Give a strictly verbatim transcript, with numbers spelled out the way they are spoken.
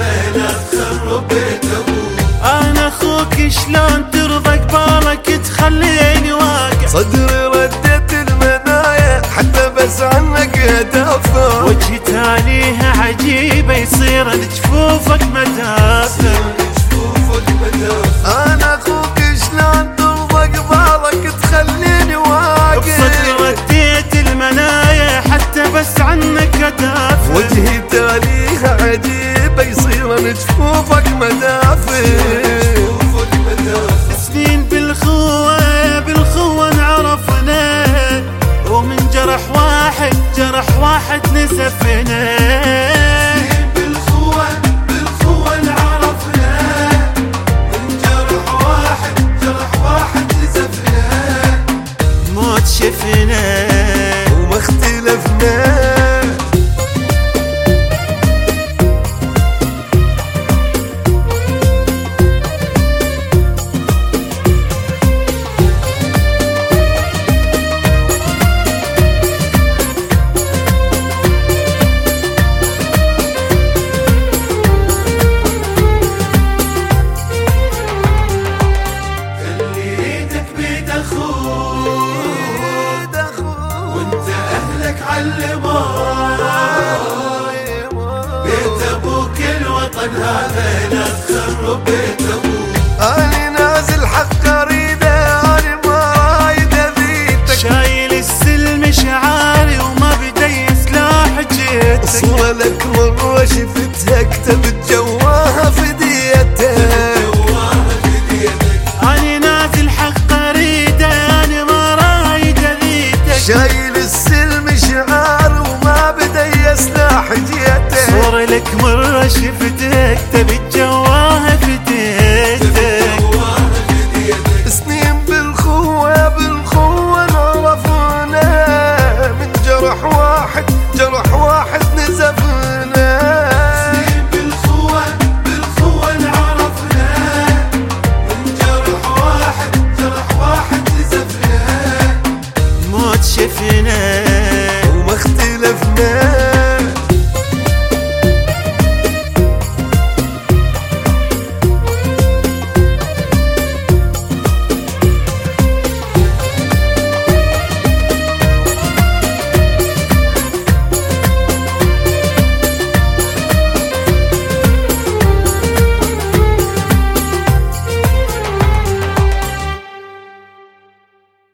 هذا لا تخرب بيت ابوك. انا اخوك شلون ترضى قبالك تخليني واقع؟ صدري ردت المنايا حتى بس عنك ادافع. وجهي تاليها عجيبة يصير لجفوفك مدافع. انا اخوك شلون ترضى قبالك تخليني واقع؟ بصدري رديت المنايا حتى بس عنك ادافع. وجهي تاليها عجيبة يصير لجفوفك مدافع. سنين بالخوة بالخوة انعرفنا، ومن جرح واحد جرح واحد نسفنا. سنين بالخوة بالخوة انعرفنا، من جرح واحد جرح واحد نسفنا. موت شفنا وما اختلفنا. بيت ابوك الوطن هذا لا تخرب بيت ابوك. اني نازل حق اريده اني ما رايد اذيتك. شايل السلم شعاري وما بدي سلاح جيتك. صورة لك مرة شفتها كتبت جواها فديتك. اني نازل حق اريده اني ما رايد اذيتك. شايل السلم شعار وما بدي سلاح جيتك. صورة لك مرة شفتك تبي الجو